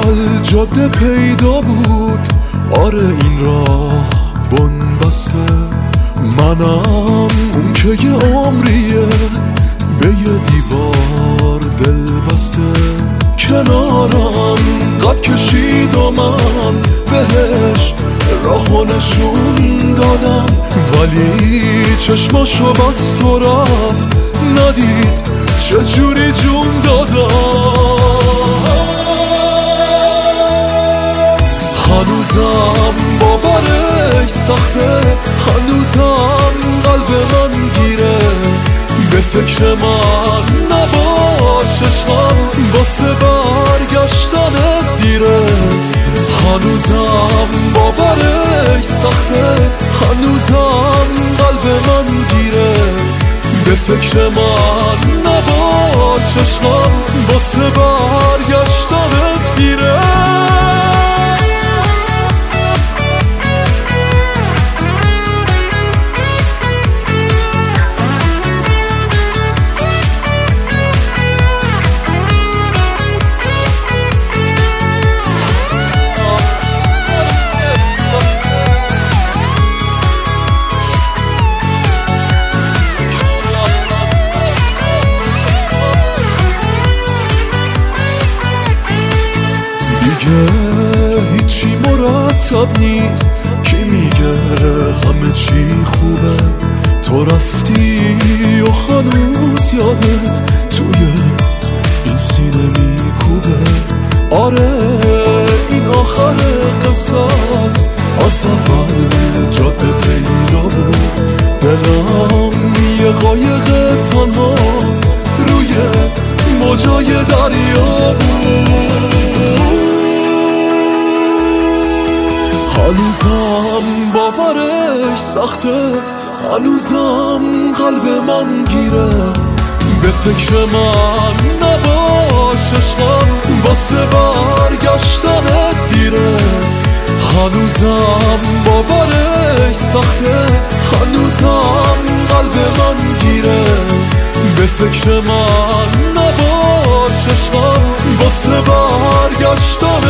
اول جاده پیدا بود، آره این راه بنبسته. منم اون که یه عمریه به یه دیوار دل بسته. کنارم قد کشید و من بهش راهو نشون دادم، ولی چشماشو بست و رفت، ندید چجوری جون دادم. هنوزم باورش سخته، هنوزم قلب من گیره، به فکر من نباش عشقم واسه برگشتن دیره. هنوزم باورش سخته، هنوزم قلب من گیره، به فکر من نباش عشقم واسه برگشتن دیره. هیچی مرتب نیست، کی میگه همه چی خوبه؟ تو رفتی و هنوز یادت توی این سینه میکوبه. آره این آخر قصه است، از اول جاده پیدا بود. دلم یه قایق تنها روی موجای دریا بود. هنوزم باورش سخته، هنوزم قلب من گیره، به فکر من نباش عشقم واسه برگشتن دیره. هنوزم باورش سخته، هنوزم قلب من گیره، به فکر من نباش عشقم واسه برگشتن